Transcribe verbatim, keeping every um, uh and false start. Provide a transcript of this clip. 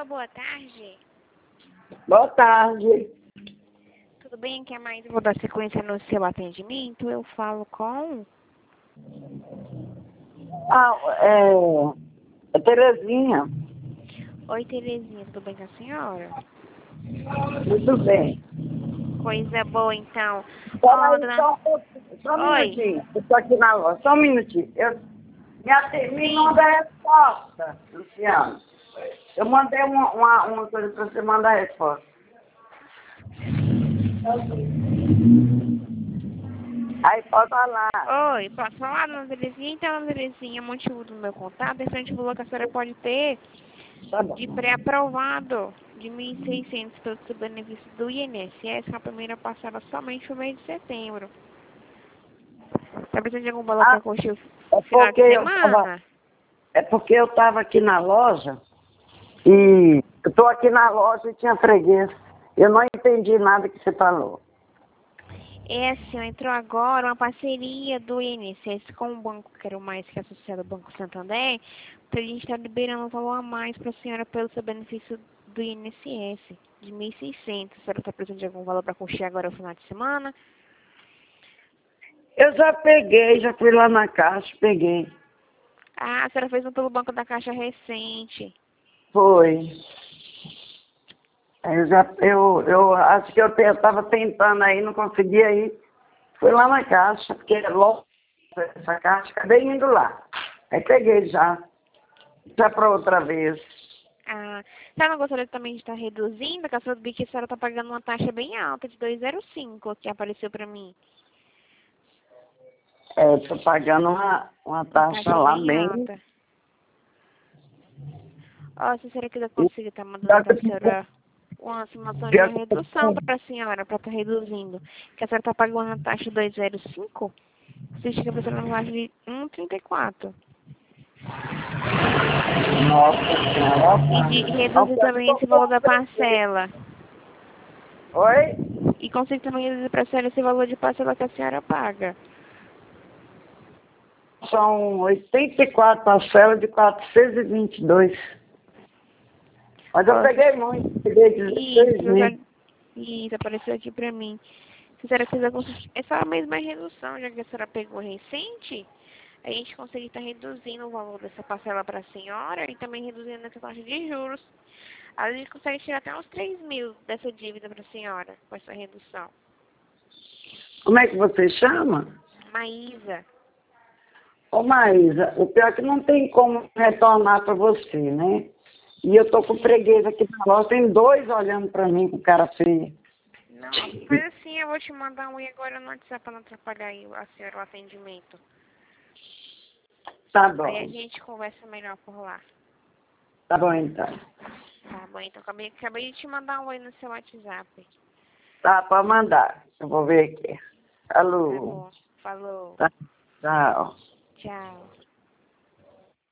Alô, boa tarde. Boa tarde. Tudo bem? Aqui é mais. Vou dar sequência no seu atendimento. Eu falo com... Ah, é, é Terezinha. Oi, Terezinha. Tudo bem com a senhora? Tudo bem. Coisa boa, então. Espera Ó, aí, dona... só, só um Oi. minutinho. Eu estou aqui na loja. Só um minutinho. Eu, minha te- me Sim. manda a resposta, Luciano. Eu mandei uma, uma, uma coisa para você mandar a resposta. Aí pode falar. Oi, posso falar, dona Terezinha? Então, dona Terezinha, o motivo do meu contato é frente ao valor que a senhora pode ter Tá bom. de pré-aprovado de mil e seiscentos pelo seu benefício do I N S S, na primeira parcela somente no mês de setembro. Tá precisando de algum valor para Ah, curtir o é final de porque eu tava, semana? é porque eu estava aqui na loja e eu estou aqui na loja e tinha freguês. Eu não entendi nada que você falou. É assim, entrou agora uma parceria do I N S S com o banco Quero Mais, que é associado ao Banco Santander, para a gente estar liberando um valor a mais para a senhora pelo seu benefício do I N S S, de mil e seiscentos. A senhora está precisando de algum valor para curtir agora no final de semana? Eu já peguei, já fui lá na caixa, peguei. Ah, a senhora fez um pelo Banco da Caixa recente. Foi. Aí Eu, já, eu, eu acho que eu estava tentando aí, não conseguia ir. Fui lá na caixa, porque é logo essa caixa, acabei indo lá. Aí peguei já, já para outra vez. Ah, a senhora não gostaria também de estar reduzindo? Que a senhora vi que a senhora está pagando uma taxa bem alta, de dois vírgula zero cinco, que apareceu para mim. É, estou pagando uma, uma Uma taxa taxa lá bem bem. alta. Ó, se a senhora quiser E conseguir estar mandando pior que para a eu senhora uma simulação de uma pior que redução para a senhora, para estar reduzindo. Que a senhora está pagando a taxa de dois vírgula zero cinco, você chega para a senhora na taxa de um vírgula trinta e quatro. Nossa senhora. E de Não, reduzir pior que eu também tô esse com valor da freguês. parcela. Oi? E consigo também reduzir para a senhora esse valor de parcela que a senhora paga. São oitenta e quatro parcelas de quatrocentos e vinte e dois. Mas eu Ó, peguei muito, peguei dezesseis isso, já, mil. isso, apareceu aqui para mim. Se a senhora quiser conseguir, é só a mesma redução, já que a senhora pegou recente, a gente consegue estar reduzindo o valor dessa parcela para a senhora e também reduzindo essa taxa de juros. A gente consegue tirar até uns três mil dessa dívida para a senhora, com essa redução. Como é que você chama? Maísa. Ô Maísa, o pior é que não tem como retornar para você, né? E eu tô com freguês aqui na loja, tem dois olhando para mim com cara feia. Não, faz assim, eu vou te mandar um e agora no WhatsApp para não atrapalhar aí a senhora o atendimento. Tá Aí a bom, gente conversa melhor por lá. tá bom então. Tá bom, então acabei, acabei de te mandar um oi no seu WhatsApp. Tá, para mandar. Eu vou ver aqui. Tá Alô. bom, falou, Tá, tchau. tchau.